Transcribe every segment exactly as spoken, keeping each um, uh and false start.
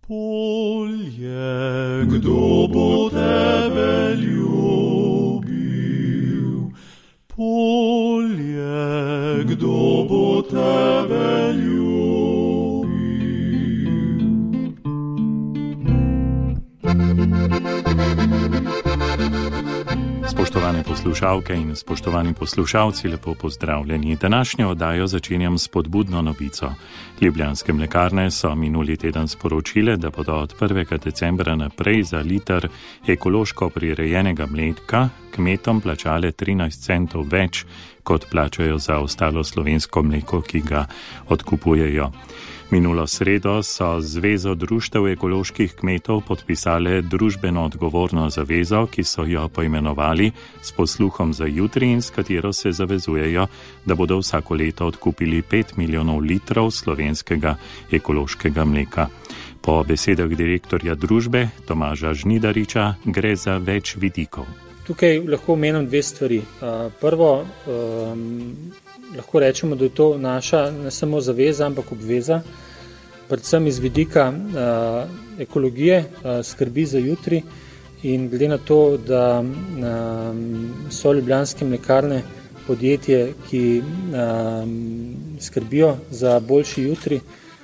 Polje, kdo bo tebe ljubil? Polje, kdo bo tebe ljubil? Spoštovane poslušalke in spoštovani poslušalci, lepo pozdravljeni. Današnjo oddajo začenjam s spodbudno novico. Ljubljanske mlekarne so minuli teden sporočile, da bodo od prvega decembra naprej za liter ekološko prirejenega mleka kmetom plačale trinajst centov več, kot plačajo za ostalo slovensko mleko, ki ga odkupujejo. Minulo sredo so Zvezo društev ekoloških kmetov podpisale družbeno odgovorno zavezo, ki so jo poimenovali s posluhom za jutri in s katero se zavezujejo, da bodo vsako leto odkupili pet milijonov litrov slovenskega ekološkega mleka. Po besedah direktorja družbe Tomaža Žnidariča gre za več vidikov. Tukaj lahko omenim dve stvari. Prvo, um, lahko rečemo, da je to naša ne samo zaveza, ampak obveza, predvsem iz vidika uh, ekologije, uh, skrbi za jutri in glede na to, da um, so Ljubljanske mlekarne podjetje, ki um, skrbijo za boljši jutri,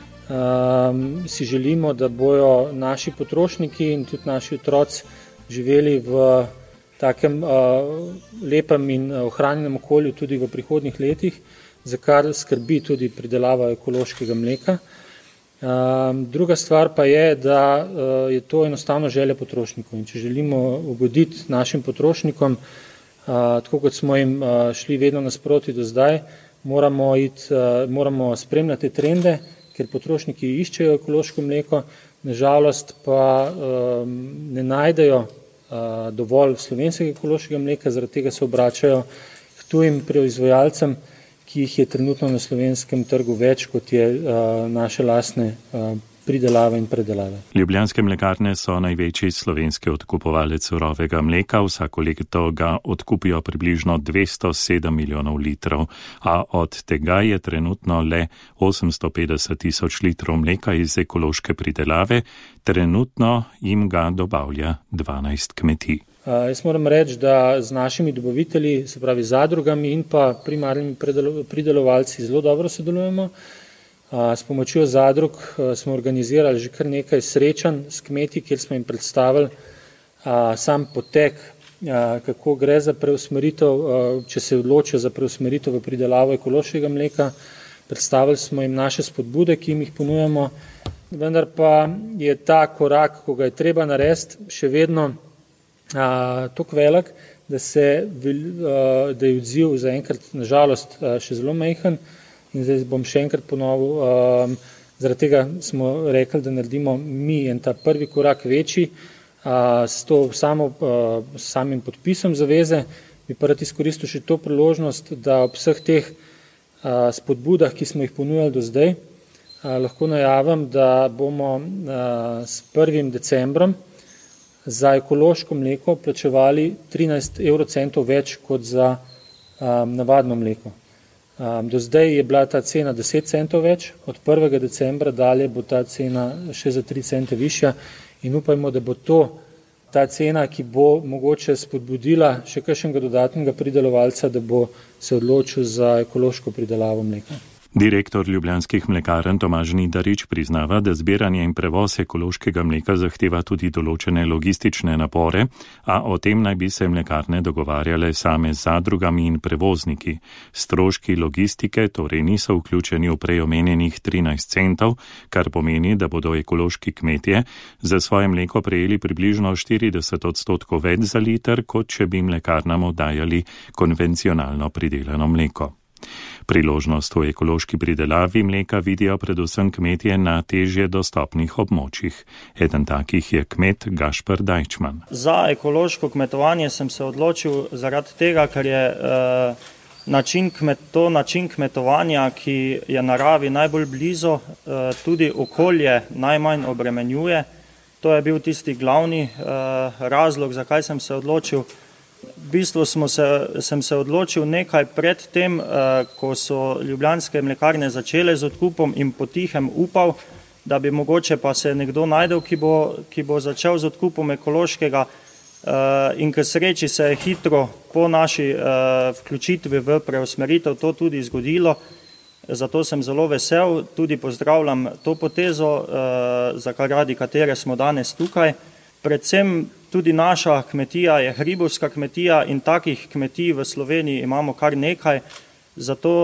um, si želimo, da bojo naši potrošniki in tudi naši otroci živeli v takem uh, lepem in ohranjenem okolju tudi v prihodnjih letih, za kar skrbi tudi pridelava ekološkega mleka. Uh, druga stvar pa je, da uh, je to enostavno želja potrošnikov in če želimo ugoditi našim potrošnikom, uh, tako kot smo jim uh, šli vedno nasproti do zdaj, moramo, iti, uh, moramo spremljati trende, ker potrošniki iščejo ekološko mleko, nažalost pa uh, ne najdejo dovolj slovenskega ekološkega mleka, zaradi tega se obračajo k tujim proizvajalcem, ki jih je trenutno na slovenskem trgu več, kot je uh, naše lastne uh, pridelave in predelave. Ljubljanske mlekarne so največji slovenski odkupovalec surovega mleka, vsako leto ga odkupijo približno dvesto sedem milijonov litrov, a od tega je trenutno le osemsto petdeset tisoč litrov mleka iz ekološke pridelave, trenutno jim ga dobavlja dvanajst kmetij. Uh, jaz moram reči, da z našimi dobavitelji, se pravi zadrugami in pa primarnimi pridelovalci zelo dobro sodelujemo. S pomočjo zadrug smo organizirali že kar nekaj srečanj s kmeti, kjer smo jim predstavili sam potek, kako gre za preusmeritev, če se odločijo za preusmeritev v pridelavo ekološkega mleka. Predstavili smo jim naše spodbude, ki jim jih ponujamo, vendar pa je ta korak, ko ga je treba narediti, še vedno toliko velik, da, se, da je odziv zaenkrat nažalost še zelo majhen. In zdaj bom še enkrat ponovil, um, zaradi tega smo rekli, da naredimo mi en ta prvi korak večji, uh, s to samo, uh, samim podpisom zaveze, bi pa rad izkoristil še to priložnost, da ob vseh teh uh, spodbudah, ki smo jih ponujali do zdaj, uh, lahko najavim, da bomo uh, s prvim decembrom za ekološko mleko plačevali trinajst evrocentov več kot za um, navadno mleko. Um, do zdaj je bila ta cena deset centov več, od prvega decembra dalje bo ta cena še za tri cente višja in upajmo, da bo to ta cena, ki bo mogoče spodbudila še kakšnega dodatnega pridelovalca, da bo se odločil za ekološko pridelavo mleka. Direktor Ljubljanskih mlekarn Tomaž Žnidarič priznava, da zbiranje in prevoz ekološkega mleka zahteva tudi določene logistične napore, a o tem naj bi se mlekarne dogovarjale same z zadrugami in prevozniki. Stroški logistike torej niso vključeni v prej omenjenih trinajst centov, kar pomeni, da bodo ekološki kmetje za svoje mleko prejeli približno štirideset odstotkov več za liter, kot če bi mlekarnam oddajali konvencionalno pridelano mleko. Priložnost v ekološki pridelavi mleka vidijo predvsem kmetje na težje dostopnih območjih. Eden takih je kmet Gašper Dajčman. Za ekološko kmetovanje sem se odločil zaradi tega, ker je uh, način kmet, to način kmetovanja, ki je naravi najbolj blizu, uh, tudi okolje najmanj obremenjuje. To je bil tisti glavni uh, razlog, zakaj sem se odločil. V bistvu smo se, sem se odločil nekaj pred tem, eh, ko so Ljubljanske mlekarne začele z odkupom in potihem upal, da bi mogoče pa se nekdo najdel, ki bo, ki bo začel z odkupom ekološkega in k sreči se je hitro po naši vključitvi v preusmeritev to tudi zgodilo. Zato sem zelo vesel, tudi pozdravljam to potezo, zaradi katere smo danes tukaj. Predvsem tudi naša kmetija je hribovska kmetija in takih kmetij v Sloveniji imamo kar nekaj, zato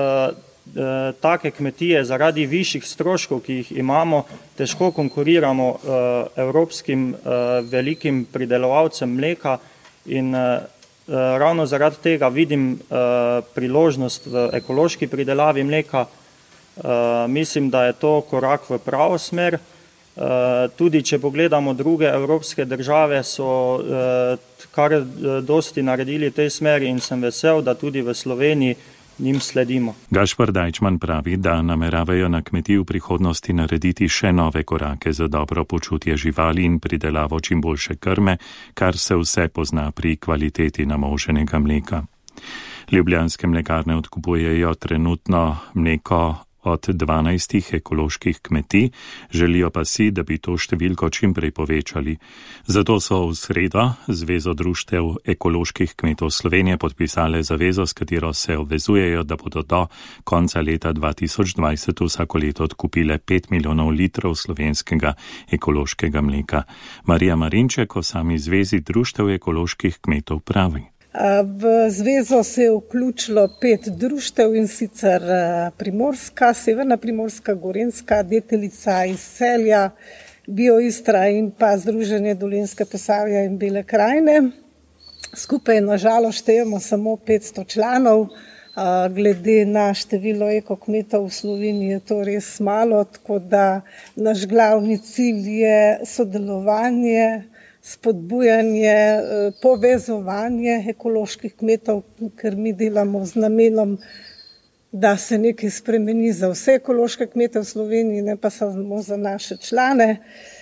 take kmetije zaradi višjih stroškov, ki jih imamo, težko konkuriramo evropskim velikim pridelovalcem mleka in ravno zaradi tega vidim priložnost v ekološki pridelavi mleka. Mislim, da je to korak v pravo smer. Tudi če pogledamo druge evropske države, so kar dosti naredili v tej smeri in sem vesel, da tudi v Sloveniji njim sledimo. Gašpar Dajčman pravi, da nameravajo na kmetiji v prihodnosti narediti še nove korake za dobro počutje živali in pridelavo čim boljše krme, kar se vse pozna pri kvaliteti namoženega mleka. Ljubljanske mlekarne odkupujejo trenutno mleko od dvanajstih ekoloških kmetij, želijo pa si, da bi to številko čim prej povečali. Zato so v sredo Zvezo društev ekoloških kmetov Slovenije podpisale zavezo, s katero se obvezujejo, da bodo do konca leta dva tisoč dvajset vsako leto odkupile pet milijonov litrov slovenskega ekološkega mleka. Marija Marinček o sami Zvezi društev ekoloških kmetov pravi. V zvezo se je vključilo pet društev in sicer Primorska, Severna Primorska, Gorenjska, Deteljica iz Celja, Bioistra in pa Združenje Dolenjske Posavja in Bele krajine. Skupaj nažalost štejemo samo petsto članov, glede na število ekokmetov v Sloveniji je to res malo, tako da naš glavni cilj je sodelovanje, spodbujanje, povezovanje ekoloških kmetov, ker mi delamo z namenom, da se nekaj spremeni za vse ekološke kmete v Sloveniji, ne pa samo za naše člane.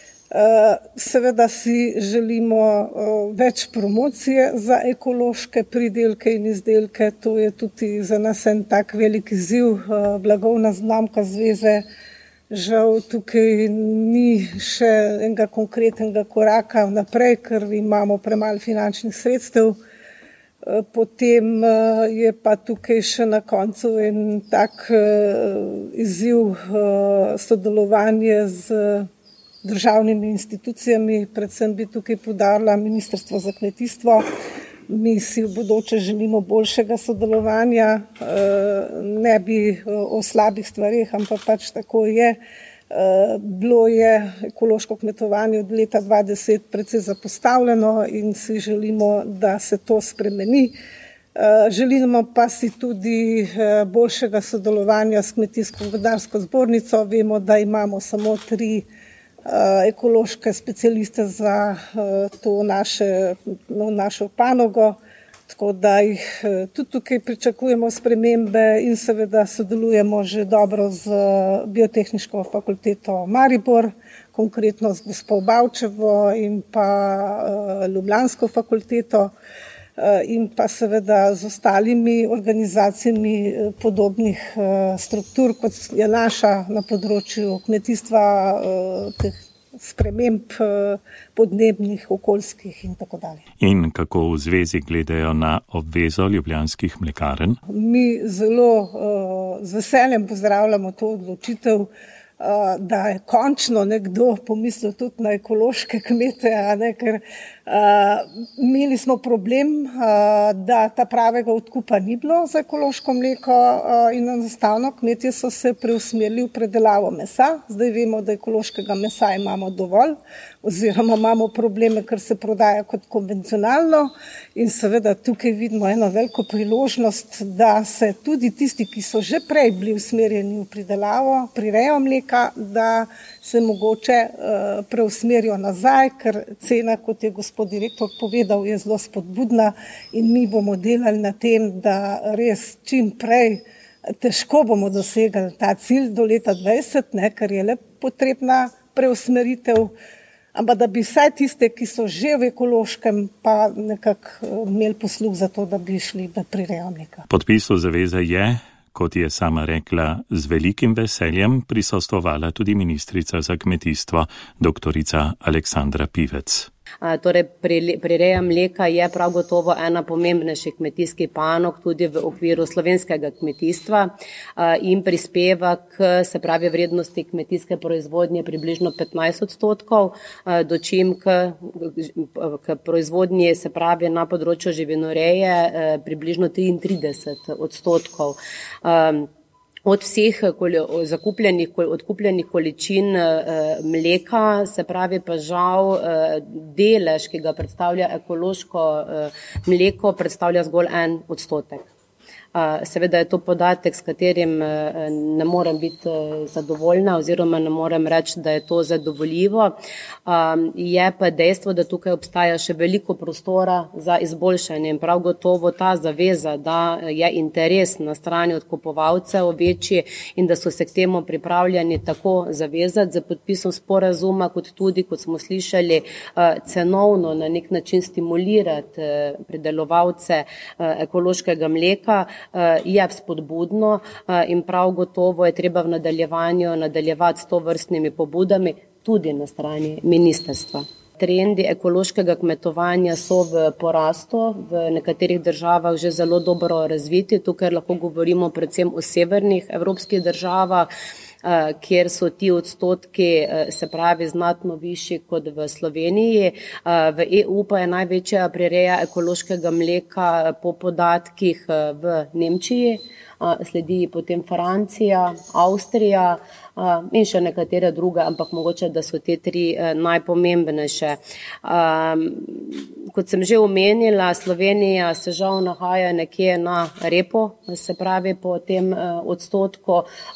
Seveda si želimo več promocije za ekološke pridelke in izdelke, to je tudi za nas en tak velik izziv, blagovna znamka zveze. Žal tukaj ni še enega konkretnega koraka naprej, ker imamo premalo finančnih sredstev. Potem je pa tukaj še na koncu en tak izziv sodelovanje z državnimi institucijami, predvsem bi tukaj poudarila Ministrstvo za kmetijstvo. Mi si v bodoče želimo boljšega sodelovanja, ne bi o slabih stvarih, ampak pač tako je. Bilo je ekološko kmetovanje od leta dva tisoč deset precej zapostavljeno in si želimo, da se to spremeni. Želimo pa si tudi boljšega sodelovanja s Kmetijsko-gozdarsko zbornico. Vemo, da imamo samo tri ekološke specialiste za to naše, no, našo panogo, tako da jih tudi tukaj pričakujemo spremembe in seveda sodelujemo že dobro z Biotehniško fakulteto Maribor, konkretno z gospo Bavčevo in pa Ljubljansko fakulteto in pa seveda z ostalimi organizacijami podobnih struktur, kot je naša na področju kmetijstva, teh sprememb podnebnih, okoljskih in tako dalje. In kako v zvezi gledajo na obvezo ljubljanskih mlekarn? Mi zelo z veseljem pozdravljamo to odločitev, da je končno nekdo pomislil tudi na ekološke kmete, a ne, ker uh, imeli smo problem, uh, da ta pravega odkupa ni bilo za ekološko mleko uh, in enostavno kmetje so se preusmerili v predelavo mesa. Zdaj vemo, da ekološkega mesa imamo dovolj oziroma imamo probleme, ker se prodaja kot konvencionalno in seveda tukaj vidimo eno veliko priložnost, da se tudi tisti, ki so že prej bili usmerjeni v pridelavo, prirejo mleka, da se mogoče uh, preusmerijo nazaj, ker cena, kot je gospod direktor povedal, je zelo spodbudna in mi bomo delali na tem, da res čim prej, težko bomo dosegli ta cilj do leta dvajset, ne, ker je le potrebna preusmeritev, ampak da bi vsaj tiste, ki so že v ekološkem, pa nekako imeli posluh za to, da bi šli v prirejo mleka. Podpisu zaveze je kot je sama rekla, z velikim veseljem prisostvovala tudi ministrica za kmetijstvo, doktorica Aleksandra Pivec. Torej, prireja mleka je prav gotovo ena pomembnejših kmetijskih panog tudi v okviru slovenskega kmetijstva in prispeva k, se pravi, vrednosti kmetijske proizvodnje približno petnajst odstotkov, dočim k, k proizvodnji, se pravi, na področju živinoreje približno triintrideset odstotkov. Od vseh zakupljenih, odkupljenih količin mleka, se pravi pa žal delež, ki ga predstavlja ekološko mleko, predstavlja zgolj en odstotek. Seveda je to podatek, s katerim ne morem biti zadovoljna oziroma ne morem reči, da je to zadovoljivo. Je pa dejstvo, da tukaj obstaja še veliko prostora za izboljšanje in prav gotovo ta zaveza, da je interes na strani odkupovalcev večji in da so se k temu pripravljeni tako zavezati za podpisom sporazuma, kot tudi, kot smo slišali, cenovno na nek način stimulirati pridelovalce ekološkega mleka, je spodbudno in prav gotovo je treba v nadaljevanju nadaljevati s tovrstnimi pobudami tudi na strani ministrstva. Trendi ekološkega kmetovanja so v porastu, v nekaterih državah že zelo dobro razviti, tukaj lahko govorimo predvsem o severnih evropskih državah, kjer so ti odstotki, se pravi, znatno višji kot v Sloveniji. V E U pa je največja prireja ekološkega mleka po podatkih v Nemčiji, sledi potem Francija, Avstrija in še nekatere druge, ampak mogoče, da so te tri najpomembnejše. Kot sem že omenila, Slovenija se žal nahaja nekje na repu, se pravi po tem odstotku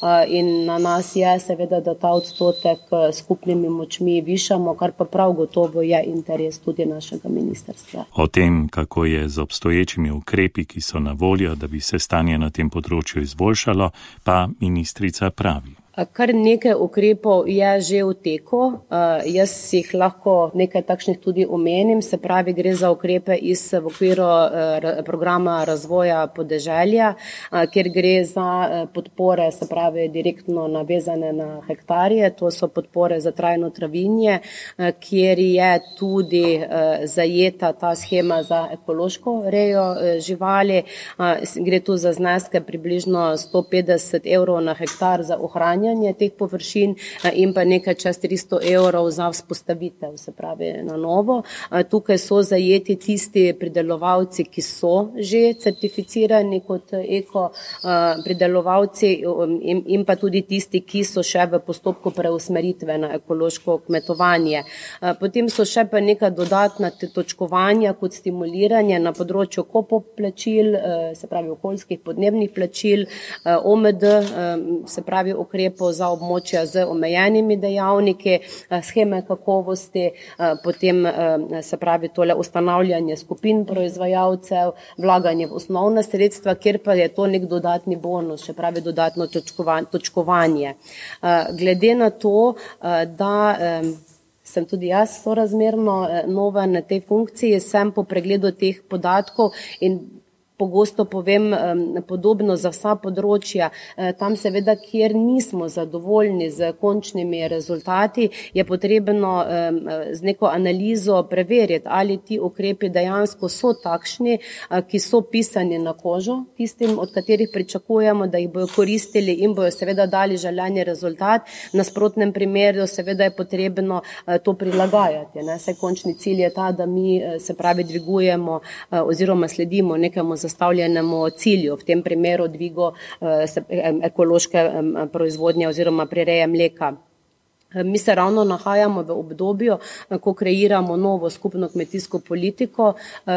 in na nas je seveda, da ta odstotek skupnimi močmi višamo, kar pa prav gotovo je interes tudi našega ministrstva. O tem, kako je z obstoječimi ukrepi, ki so na voljo, da bi se stanje na tem področju izboljšalo, pa ministrica pravi. Kar nekaj ukrepov je že v teku, jaz jih lahko nekaj takšnih tudi omenim, se pravi, gre za ukrepe iz v okviru programa razvoja podeželja, kjer gre za podpore, se pravi, direktno navezane na hektarje, to so podpore za trajno travinje, kjer je tudi zajeta ta schema za ekološko rejo živali, gre tu za zneske približno sto petdeset evrov na hektar za ohranjanje teh površin in pa nekaj čez tristo evrov za vzpostavitev, se pravi na novo. Tukaj so zajeti tisti pridelovalci, ki so že certificirani kot eko pridelovalci in pa tudi tisti, ki so še v postopku preusmeritve na ekološko kmetovanje. Potem so še pa neka dodatna točkovanja kot stimuliranje na področju kopoplačil, se pravi okoljskih podnebnih plačil, O M D, se pravi ukrep za območja z omejenimi dejavniki, scheme kakovosti, potem se pravi tole ustanavljanje skupin proizvajalcev, vlaganje v osnovna sredstva, kjer pa je to nek dodatni bonus, še pravi dodatno točkovanje. Glede na to, da sem tudi jaz sorazmerno nova na tej funkciji, sem po pregledu teh podatkov in pogosto povem podobno za vsa področja, tam seveda, kjer nismo zadovoljni z končnimi rezultati, je potrebno z neko analizo preveriti, ali ti ukrepi dejansko so takšni, ki so pisani na kožo tistim, od katerih pričakujemo, da jih bojo koristili in bojo seveda dali želeni rezultat. V nasprotnem primeru seveda je potrebno to prilagajati. Ne? Saj končni cilj je ta, da mi se pravi dvigujemo oziroma sledimo nekemu zastavljenemu cilju, v tem primeru dvigo ekološke proizvodnje oziroma prireje mleka. Mi se ravno nahajamo v obdobju, ko kreiramo novo skupno kmetijsko politiko,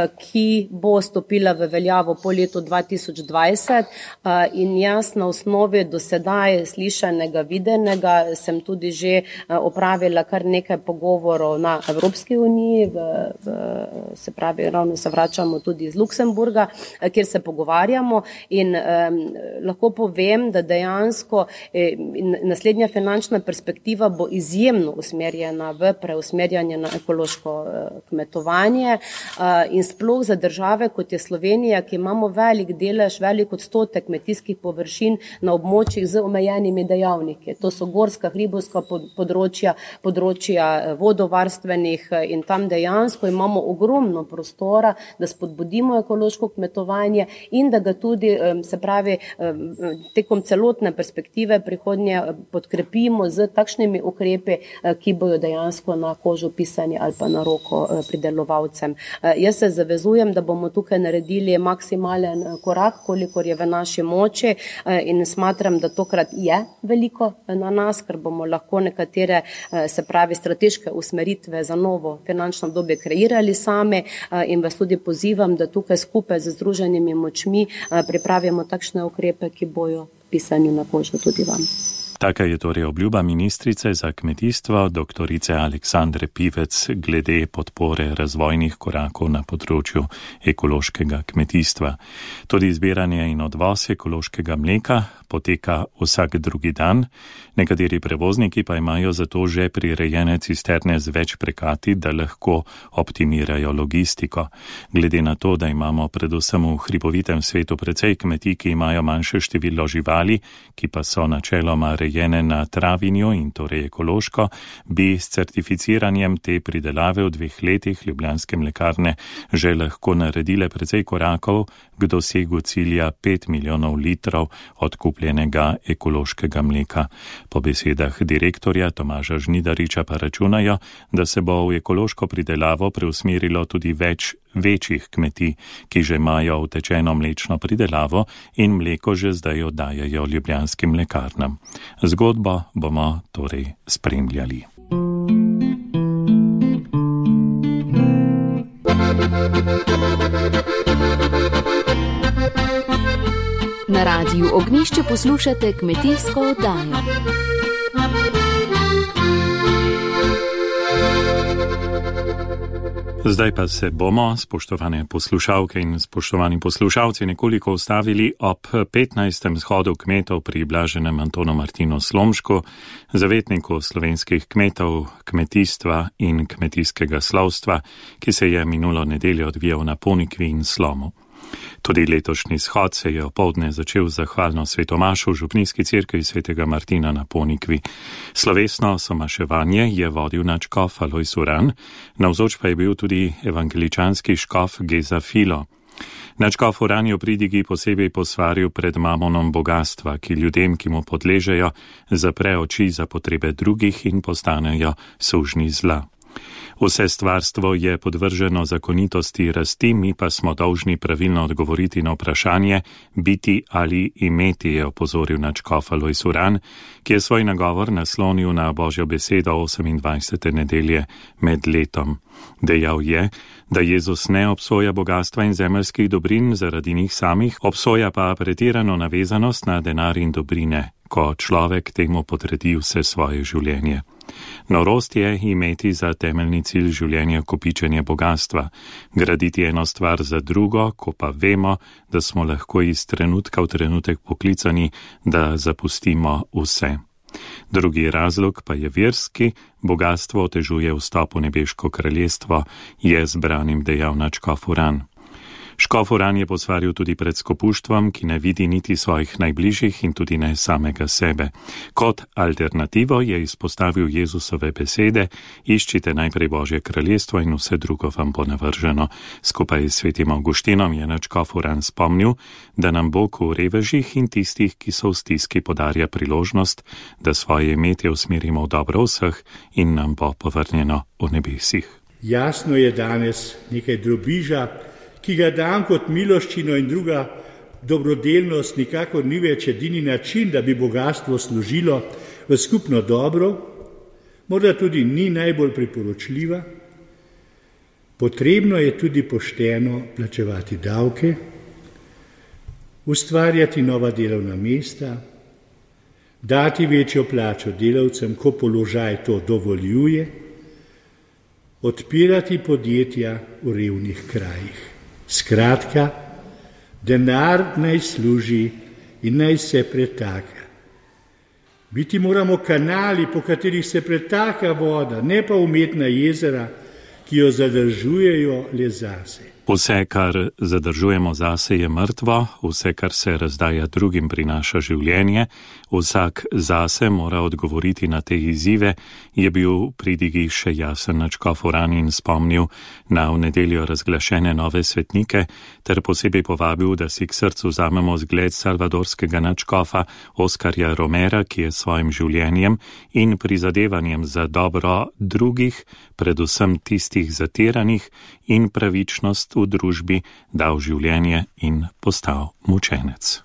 ki bo stopila v veljavo po letu dva tisoč dvajset in jaz na osnovi do sedaj slišanega, videnega sem tudi že opravila kar nekaj pogovorov na Evropski uniji, v, v, se pravi, ravno se vračamo tudi iz Luksemburga, kjer se pogovarjamo in um, lahko povem, da dejansko eh, naslednja finančna perspektiva bo izjemno usmerjena v preusmerjanje na ekološko kmetovanje in sploh za države, kot je Slovenija, ki imamo velik delež, velik odstotek kmetijskih površin na območjih z omejenimi dejavniki. To so gorska, hribovska področja, področja vodovarstvenih in tam dejansko imamo ogromno prostora, da spodbudimo ekološko kmetovanje in da ga tudi, se pravi, tekom celotne perspektive prihodnje podkrepimo z takšnimi ukrepi, ki bojo dejansko na kožo pisani ali pa na roko pridelovalcem. Jaz se zavezujem, da bomo tukaj naredili maksimalen korak, kolikor je v naši moči in smatram, da tokrat je veliko na nas, ker bomo lahko nekatere, se pravi, strateške usmeritve za novo finančno obdobje kreirali sami in vas tudi pozivam, da tukaj skupaj z združenimi močmi pripravimo takšne ukrepe, ki bojo pisani na kožo tudi vam. Taka je torej obljuba ministrice za kmetijstvo, doktorice Aleksandre Pivec, glede podpore razvojnih korakov na področju ekološkega kmetijstva. Tudi zbiranje in odvoz ekološkega mleka poteka vsak drugi dan. Nekateri prevozniki pa imajo zato že prirejene cisterne z več prekati, da lahko optimirajo logistiko. Glede na to, da imamo predvsem v hribovitem svetu precej kmetij, ki imajo manjše število živali, ki pa so načeloma rejene na travinju in torej ekološko, bi s certificiranjem te pridelave v dveh letih Ljubljanske mlekarne že lahko naredile precej korakov k dosegu cilja pet milijonov litrov odkupljenega ekološkega mleka. Po besedah direktorja Tomaža Žnidariča pa računajo, da se bo v ekološko pridelavo preusmerilo tudi več večjih kmetij, ki že imajo utečeno mlečno pridelavo in mleko že zdaj oddajajo ljubljanskim mlekarnam. Zgodbo bomo torej spremljali. Na Radiu Ognjišče poslušate kmetijsko oddajo. Zdaj pa se bomo, spoštovane poslušalke in spoštovani poslušalci, nekoliko ustavili ob petnajstem shodu kmetov pri Blaženem Antonu Martinu Slomšku, zavetniku slovenskih kmetov, kmetijstva in kmetijskega slovstva, ki se je minulo nedeljo odvijal na Ponikvi in Slomu. Tudi letošnji shod se je opoldne začel z zahvalno svetomašo v župnijski cerkvi svetega Martina na Ponikvi. Slovesno somaševanje je vodil nadškof Alojz Uran, navzoč pa je bil tudi evangeličanski škof Geza Filo. Nadškof Uran je v pridigi posebej posvaril pred mamonom bogatstva, ki ljudem, ki mu podležejo, zapre oči za potrebe drugih in postanejo sužnji zla. Vse stvarstvo je podvrženo zakonitosti rasti, mi pa smo dolžni pravilno odgovoriti na vprašanje biti ali imeti, je opozoril nadškof Alojz Uran, ki je svoj nagovor naslonil na Božjo besedo osemindvajsete nedelje med letom. Dejal je, da Jezus ne obsoja bogatstva in zemeljskih dobrin zaradi njih samih, obsoja pa pretirano navezanost na denar in dobrine, ko človek temu podredi vse svoje življenje. Norost je imeti za temeljni cilj življenja kopičenje bogatstva, graditi eno stvar za drugo, ko pa vemo, da smo lahko iz trenutka v trenutek poklicani, da zapustimo vse. Drugi razlog pa je verski, bogatstvo otežuje vstop v nebeško kraljestvo, je zbranim dejal nadškof Uran. Škof Uran je posvaril tudi pred skopuštvom, ki ne vidi niti svojih najbližjih in tudi ne samega sebe. Kot alternativo je izpostavil Jezusove besede: iščite najprej Božje kraljestvo in vse drugo vam bo navrženo. Skupaj s svetim Avguštinom je nadškof Uran spomnil, da nam Bog v revežih in tistih, ki so v stiski, podarja priložnost, da svoje imetje usmerimo v dobro vseh in nam bo povrnjeno v nebesih. Jasno je danes nekaj drobiža, ki ga dam kot miloščino in druga dobrodelnost nikakor ni več edini način, da bi bogatstvo služilo v skupno dobro, morda tudi ni najbolj priporočljiva. Potrebno je tudi pošteno plačevati davke, ustvarjati nova delovna mesta, dati večjo plačo delavcem, ko položaj to dovoljuje, odpirati podjetja v revnih krajih. Skratka, denar naj služi in naj se pretaka. Biti moramo kanali, po katerih se pretaka voda, ne pa umetna jezera, ki jo zadržujejo le zase. Vse, kar zadržujemo zase, je mrtvo, vse, kar se razdaja drugim, prinaša življenje, vsak zase mora odgovoriti na te izzive, je bil pridigi še jasen nadškof Uran in spomnil na v nedeljo razglašene nove svetnike, ter posebej povabil, da si k srcu vzamemo zgled salvadorskega nadškofa Oskarja Romera, ki je svojim življenjem in prizadevanjem za dobro drugih, predvsem tistih zatiranih, in pravičnost v družbi dal življenje in postal mučenec.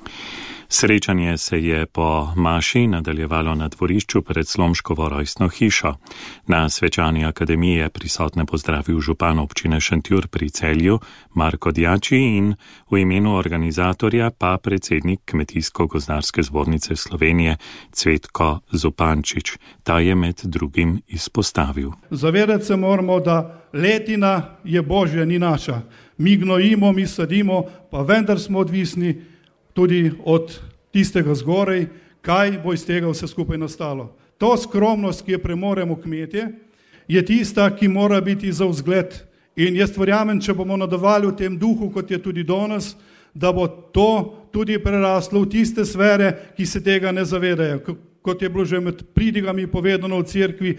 Srečanje se je po maši nadaljevalo na dvorišču pred Slomškovo rojstno hišo. Na svečani akademiji je prisotne pozdravil župan občine Šentjur pri Celju Marko Djači in v imenu organizatorja pa predsednik Kmetijsko-gozdarske zbornice Slovenije Cvetko Zupančič. Ta je med drugim izpostavil. Zavedati se moramo, da letina je božja, ni naša. Mi gnojimo, mi sadimo, pa vendar smo odvisni tudi od tistega zgorej, kaj bo iz tega vse skupaj nastalo. To skromnost, ki jo premoremo kmetje, je tista, ki mora biti za vzgled. In jaz verjamem, če bomo nadaljevali v tem duhu, kot je tudi danes, da bo to tudi preraslo v tiste sfere, ki se tega ne zavedajo. Kot je bilo že med pridigami povedano v cerkvi,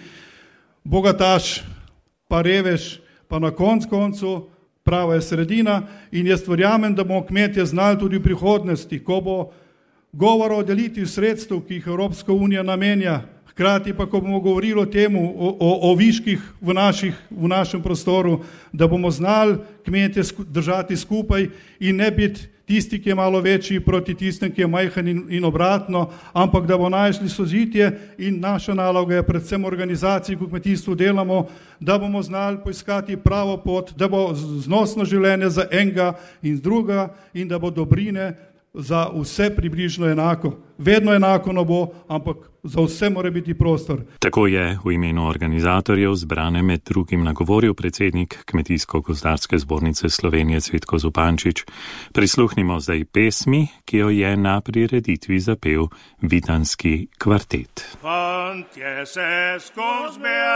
bogataš, pa revež, pa na konc koncu prava je sredina, in jaz verjamem, da bomo kmetje znali tudi v prihodnosti, ko bo govor o delitvi sredstev, ki jih Evropska unija namenja, hkrati pa, ko bomo govorili o temu, o, o, o viških v, naših, v našem prostoru, da bomo znali kmetje držati skupaj in ne biti tisti, ki je malo večji proti tistem, ki je majhen in, in obratno, ampak da bo našli sozitje, in naša naloga je predvsem organizaciji, ko kmetijstvu delamo, da bomo znali poiskati pravo pot, da bo znosno življenje za enega in druga in da bo dobrine za vse približno enako. Vedno enako ne bo, ampak za vse mora biti prostor. Tako je v imenu organizatorjev zbrane med drugim nagovoril predsednik Kmetijsko-gozdarske zbornice Slovenije Cvetko Zupančič. Prisluhnimo zdaj pesmi, ki jo je na prireditvi zapel Vitanski kvartet. Fantje se skoz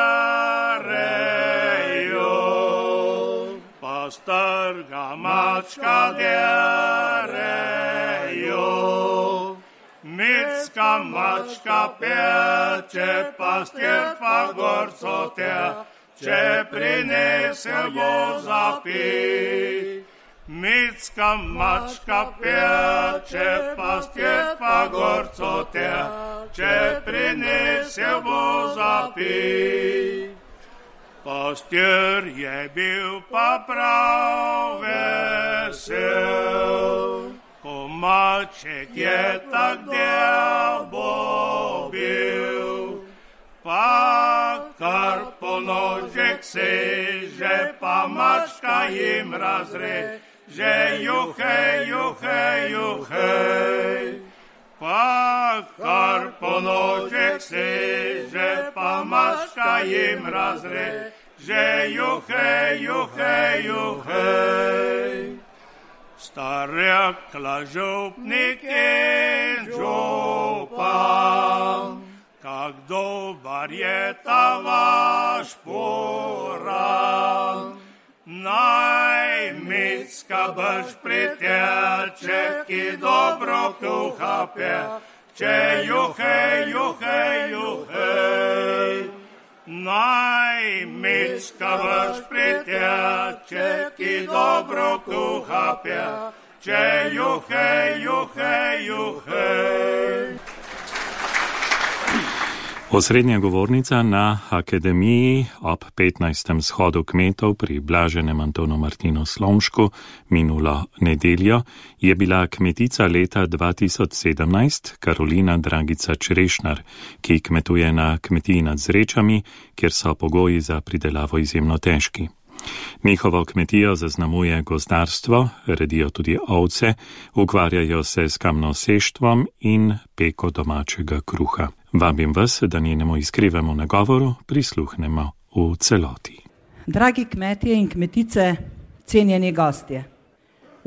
berejo, pa strga mačka derejo. Mecka mačka peče, pastir pa gorco te, če prinese bo zapi. Mecka mačka peče, pastir pa gorco te, če prinese bo zapi. Pastir je bil pa prav vesel, ko maček je tak debo bil, pa kar ponožek seže, pa mačka jim razre, že juhej, juhej, juhej. Pa kar ponožek seže, pa mačka jim razre, že juhej, juhej, juhej. Starek župnik in župan, kak dobar je ta vaš poran. Naj micka brž priteče, ki dobro kuha pe, če juhej, juhej, juhej. Naj mečka vrš priteče, ki dobro kuha pe, če juhej, juhej, juhej. Osrednja govornica na akademiji ob petnajstem shodu kmetov pri Blaženem Antonu Martinu Slomšku minulo nedeljo je bila kmetica leta dva tisoč sedemnajst Karolina Dragica Črešnar, ki kmetuje na kmetiji nad Zrečami, kjer so pogoji za pridelavo izjemno težki. Njihovo kmetijo zaznamuje gozdarstvo, redijo tudi ovce, ukvarjajo se s kamnoseštvom in peko domačega kruha. Vabim vas, da njenemu iskrivemu nagovoru prisluhnemo v celoti. Dragi kmetje in kmetice, cenjeni gostje,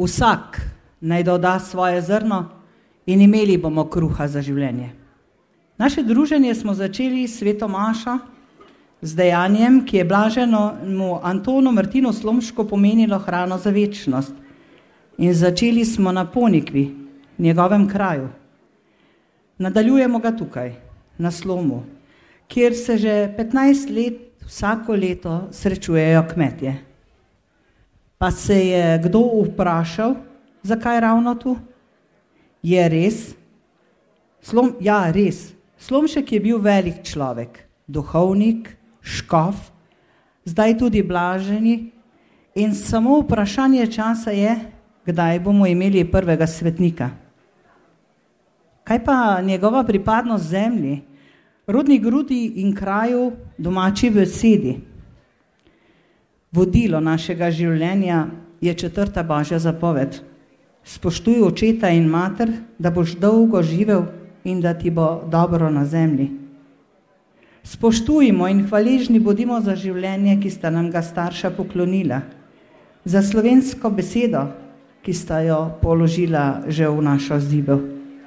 vsak naj doda svoje zrno in imeli bomo kruha za življenje. Naše druženje smo začeli s sveto mašo, z dejanjem, ki je blaženemu Antonu Martinu Slomšku pomenilo hrano za večnost. In začeli smo na Ponikvi, njegovem kraju. Nadaljujemo ga tukaj, na Slomu, kjer se že petnajst let vsako leto srečujejo kmetje. Pa se je kdo vprašal, zakaj ravno tu? Je res? Slom, ja, res. Slomšek je bil velik človek, duhovnik, škof, zdaj tudi blaženi in samo vprašanje časa je, kdaj bomo imeli prvega svetnika. Kaj pa njegova pripadnost zemlji, rodni grudi in kraju, domači besedi? Vodilo našega življenja je četrta Božja zapoved. Spoštuj očeta in mater, da boš dolgo živel in da ti bo dobro na zemlji. Spoštujmo in hvaležni bodimo za življenje, ki sta nam ga starša poklonila, za slovensko besedo, ki sta jo položila že v našo zibel.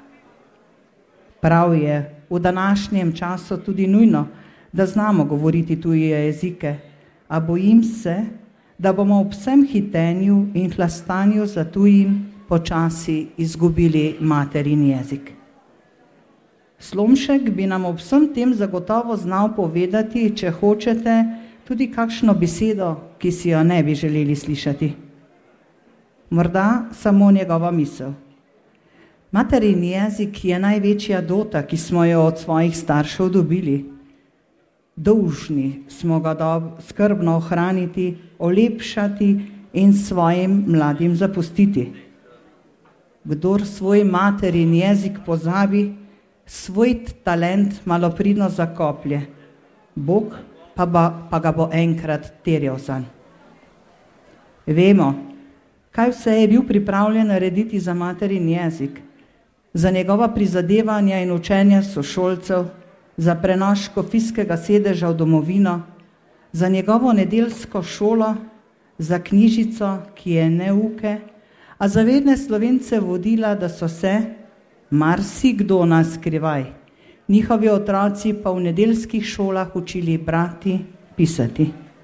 Prav je v današnjem času tudi nujno, da znamo govoriti tuje jezike, a bojim se, da bomo ob vsem hitenju in hlastanju za tujim počasi izgubili materin jezik. Slomšek bi nam ob vsem tem zagotovo znal povedati, če hočete, tudi kakšno besedo, ki si jo ne bi želeli slišati. Morda samo njegova misel. Materin jezik je največja dota, ki smo jo od svojih staršev dobili. Dolžni smo ga skrbno ohraniti, olepšati in svojim mladim zapustiti. Kdor svoj materin jezik pozabi, svoj talent malopridno zakoplje, Bog pa, ba, pa ga bo enkrat terjal zanj. Vemo, kaj vse je bil pripravljen narediti za materin jezik, za njegova prizadevanja in učenja sošolcev, za prenos škofijskega sedeža v domovino, za njegovo nedeljsko šolo, za knjižico, ki je neuke, a za vedne Slovence vodila, da so se, marsikdo na skrivaj, njihovi otroci pa v nedeljskih šolah učili brati, pisati.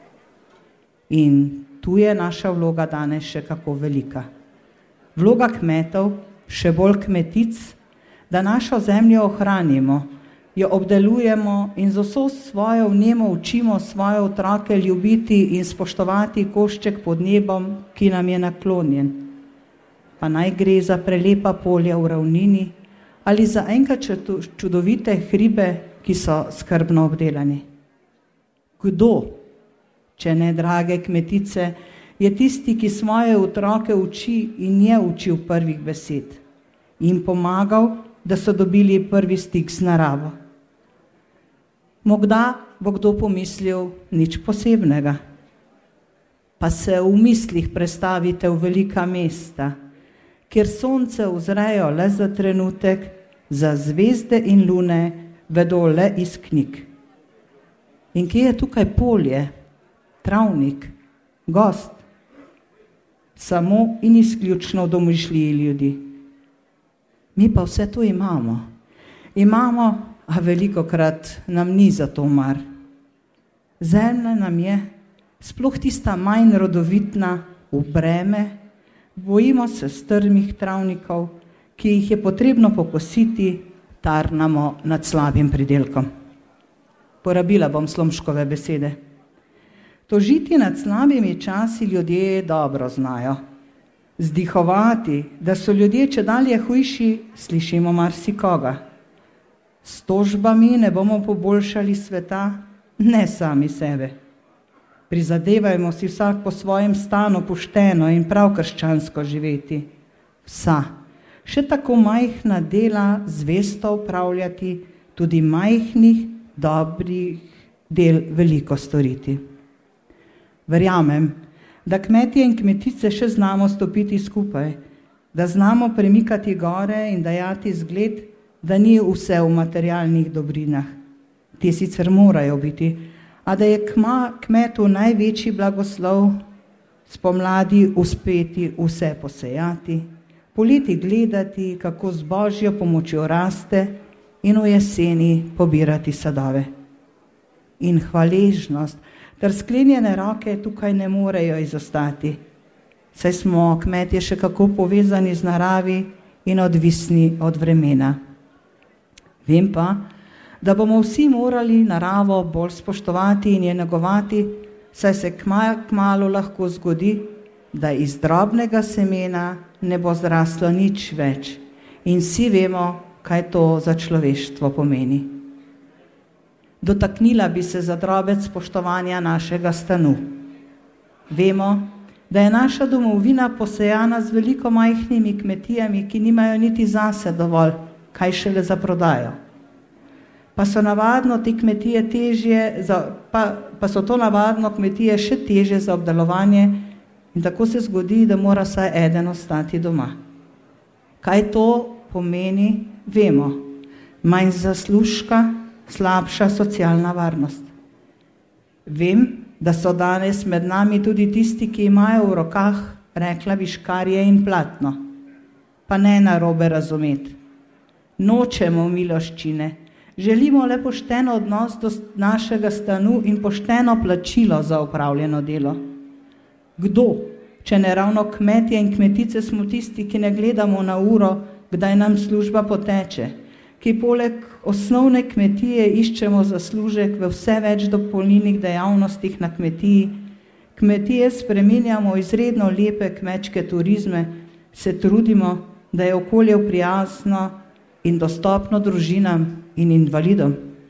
In tu je naša vloga danes še kako velika. Vloga kmetov, še bolj kmetic, da našo zemljo ohranimo, jo obdelujemo in z vso svojo vnemo učimo svoje otroke ljubiti in spoštovati košček pod nebom, ki nam je naklonjen. Pa naj gre za prelepa polja v ravnini ali za enkrat čudovite hribe, ki so skrbno obdelani. Kdo, če ne drage kmetice, je tisti, ki svoje otroke uči in je učil prvih besed, jim pomagal, da so dobili prvi stik z naravo. Morda bo kdo pomislil nič posebnega. Pa se v mislih prestavite v velika mesta, kjer sonce vzrejo le za trenutek, za zvezde in lune vedo le iz knjig. In kje je tukaj polje, travnik, gost? Samo in izključno v domišljiji ljudi. Mi pa vse to imamo. Imamo, a velikokrat nam ni za to mar. Zemlja nam je, sploh tista manj rodovitna, v breme, bojimo se strmih travnikov, ki jih je potrebno pokositi, tarnamo nad slabim pridelkom. Porabila bom Slomškove besede. Tožiti nad slabimi časi ljudje dobro znajo. Zdihovati, da so ljudje čedalje hujši, slišimo marsikoga. S tožbami ne bomo poboljšali sveta, ne sami sebe. Prizadevajmo si vsak po svojem stanu pošteno in prav krščansko živeti. Vsa, še tako majhna dela zvesto upravljati, tudi majhnih, dobrih del veliko storiti. Verjamem, da kmetje in kmetice še znamo stopiti skupaj, da znamo premikati gore in dajati zgled, da ni vse v materialnih dobrinah. Te sicer morajo biti, a da je kmetu največji blagoslov spomladi uspeti vse posejati, poleti gledati, kako z Božjo pomočjo raste in v jeseni pobirati sadove. In hvaležnost ter sklenjene roke tukaj ne morejo izostati, saj smo kmetje še kako povezani z naravi in odvisni od vremena. Vem pa, da bomo vsi morali naravo bolj spoštovati in je negovati, saj se kmalu lahko zgodi, da iz drobnega semena ne bo zraslo nič več in vsi vemo, kaj to za človeštvo pomeni. Dotaknila bi se za drobec spoštovanja našega stanu. Vemo, da je naša domovina posejana z veliko majhnimi kmetijami, ki nimajo niti zase dovolj, kaj šele za prodajo. Pa so navadno te kmetije težje, za, pa, pa so to navadno kmetije še težje za obdelovanje in tako se zgodi, da mora vsaj eden ostati doma. Kaj to pomeni, vemo. Manj zaslužka, slabša socialna varnost. Vem, da so danes med nami tudi tisti, ki imajo v rokah, rekla bi, škarje in platno. Pa ne narobe razumeti. Nočemo miloščine. Želimo le pošten odnos do našega stanu in pošteno plačilo za opravljeno delo. Kdo, če ne ravno kmetje in kmetice, smo tisti, ki ne gledamo na uro, kdaj nam služba poteče, ki poleg osnovne kmetije iščemo zaslužek v vse več dopolnilnih dejavnostih na kmetiji, kmetije spreminjamo izredno lepe kmečke turizme, se trudimo, da je okolje prijazno in dostopno družinam in invalidom.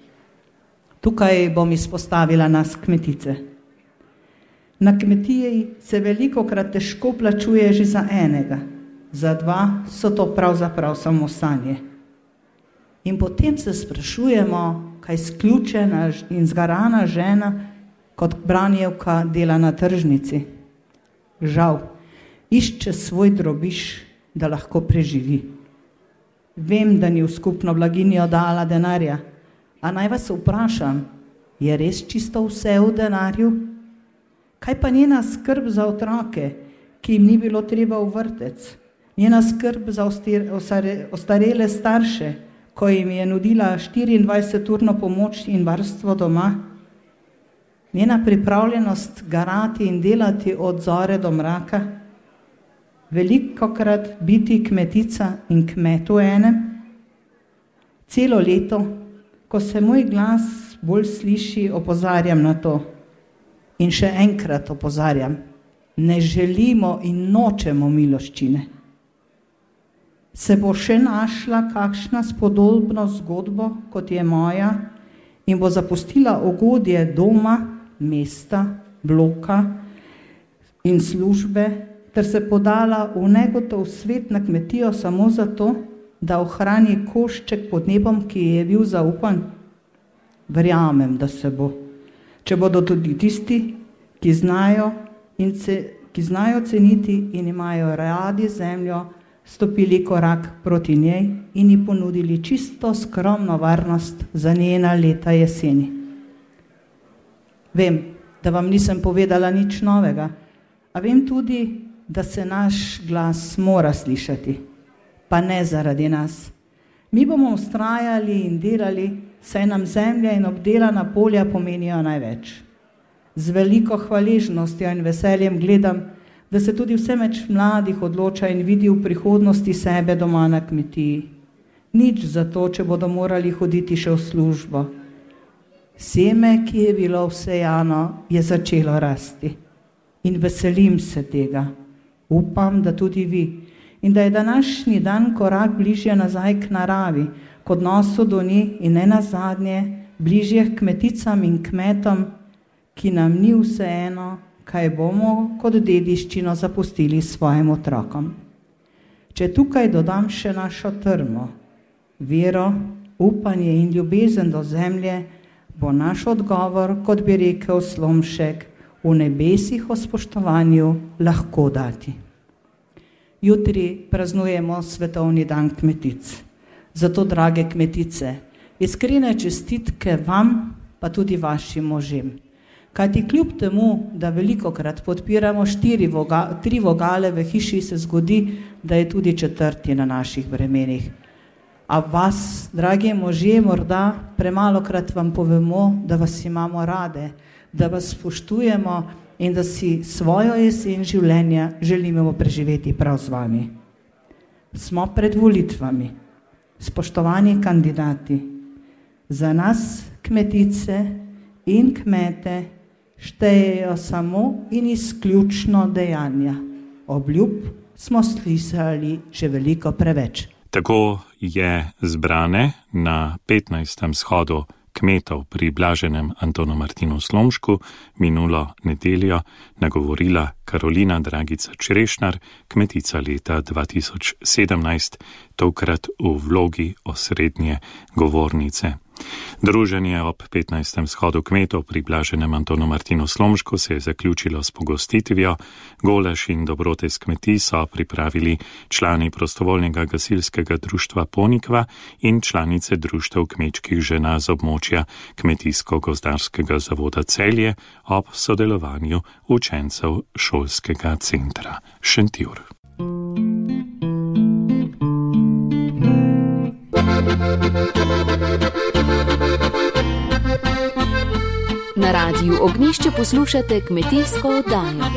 Tukaj bom izpostavila nas kmetice. Na kmetiji se velikokrat težko plačuje že za enega, za dva so to pravzaprav samo sanje. In potem se sprašujemo, kaj sključena in zgarana žena kot branjevka dela na tržnici. Žal, išče svoj drobiž, da lahko preživi. Vem, da ni v skupno blaginjo dala denarja, a naj vas vprašam, je res čisto vse v denarju? Kaj pa njena skrb za otroke, ki jim ni bilo treba v vrtec? Njena skrb za ostarele starše, ko jim je nudila štiriindvajseturno pomoč in varstvo doma? Njena pripravljenost garati in delati od zore do mraka? Velikokrat biti kmetica in kmet v enem? Celo leto, ko se moj glas bolj sliši, opozarjam na to. In še enkrat opozarjam, ne želimo in nočemo miloščine. Se bo še našla kakšna spodobna zgodba, kot je moja, in bo zapustila ugodje doma, mesta, bloka in službe, ter se podala v negotov svet na kmetijo samo zato, da ohrani košček pod nebom, ki je bil zaupan? Verjamem, da se bo. Če bodo tudi tisti, ki znajo, in ce, ki znajo ceniti in imajo radi zemljo, stopili korak proti njej in ji ponudili čisto skromno varnost za njena leta jeseni. Vem, da vam nisem povedala nič novega, a vem tudi, da se naš glas mora slišati, pa ne zaradi nas. Mi bomo vztrajali in delali, saj nam zemlja in obdelana polja pomenijo največ. Z veliko hvaležnostjo in veseljem gledam, da se tudi vse več mladih odloča in vidi v prihodnosti sebe doma na kmetiji. Nič zato, če bodo morali hoditi še v službo. Seme, ki je bilo vsejano, je začelo rasti. In veselim se tega. Upam, da tudi vi. In da je današnji dan korak bližje nazaj k naravi, k odnosu do nje in ne nazadnje bližje k kmeticam in kmetom, ki nam ni vseeno, kaj bomo kot dediščino zapustili svojim otrokom. Če tukaj dodam še našo trmo, vero, upanje in ljubezen do zemlje, bo naš odgovor, kot bi rekel Slomšek, v nebesih o spoštovanju lahko dati. Jutri praznujemo svetovni dan kmetic. Zato, drage kmetice, iskrene čestitke vam, pa tudi vašim možem. Kajti kljub temu, da velikokrat podpiramo štiri voga, tri vogale v hiši, se zgodi, da je tudi četrti na naših bremenih. A vas, dragi možje, morda premalokrat vam povemo, da vas imamo rade, da vas spoštujemo in da si svojo jesen življenja želimo preživeti prav z vami. Smo pred volitvami. Spoštovani kandidati, za nas kmetice in kmete štejejo samo in izključno dejanja. Obljub smo slišali že veliko preveč. Tako je zbrane na petnajstem shodu kmetov pri Blaženem Antonu Martinu Slomšku minulo nedeljo nagovorila Karolina Dragica Črešnar, kmetica leta dva tisoč sedemnajst, tokrat v vlogi osrednje govornice. Druženje ob petnajstem shodu kmetov pri Blaženem Antonu Martinu Slomšku se je zaključilo s pogostitvijo. Golaž in dobrote s kmetij so pripravili člani prostovoljnega gasilskega društva Ponikva in članice društev kmečkih žena z območja Kmetijsko-gozdarskega zavoda Celje ob sodelovanju učencev šolskega centra Šentjur. Na Radiu Ognjišče poslušate kmetijsko oddajo.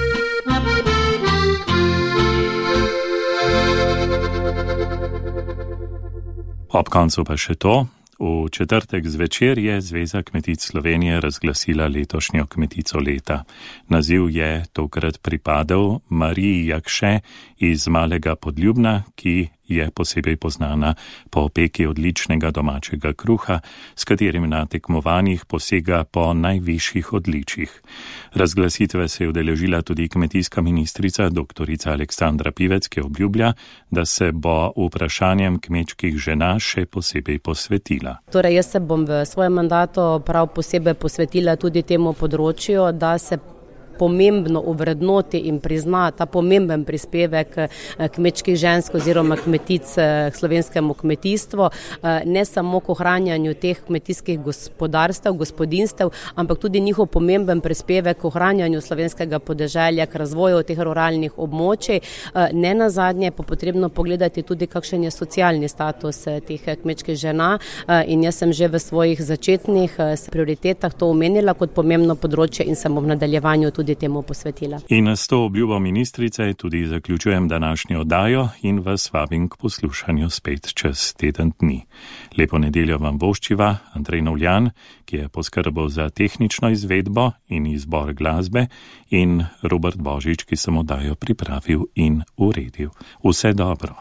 Ob koncu pa še to. V četrtek zvečer je Zveza kmetic Slovenije razglasila letošnjo kmetico leta. Naziv je tokrat pripadal Mariji Jakše iz Malega Podljubna, ki je posebej poznana po opeki odličnega domačega kruha, s katerim na tekmovanjih posega po najvišjih odličjih. Razglasitve se je udeležila tudi kmetijska ministrica doktorica Aleksandra Pivec, ki obljublja, da se bo vprašanjem kmečkih žena še posebej posvetila. Torej, jaz se bom v svojem mandatu prav posebej posvetila tudi temu področju, da se pomembno uvrednoti in prizna ta pomemben prispevek kmečkih žensk oziroma kmetic k slovenskemu kmetijstvu, ne samo k ohranjanju teh kmetijskih gospodarstev, gospodinstev, ampak tudi njihov pomemben prispevek k ohranjanju slovenskega podeželja, k razvoju teh ruralnih območij. Ne nazadnje pa potrebno pogledati tudi, kakšen je socialni status teh kmečkih žena, in jaz sem že v svojih začetnih prioritetah to omenila kot pomembno področje in sem v nadaljevanju tudi temu posvetila. In s to obljubo ministrice tudi zaključujem današnjo oddajo in vas vabim k poslušanju spet čez teden dni. Lepo nedeljo vam voščiva Andrej Novljan, ki je poskrbel za tehnično izvedbo in izbor glasbe, in Robert Božič, ki sem oddajo pripravil in uredil. Vse dobro.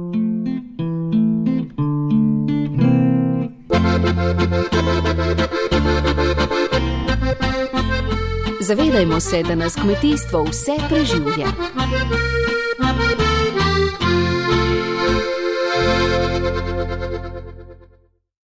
Zavedajmo se, da nas kmetijstvo vse preživlja.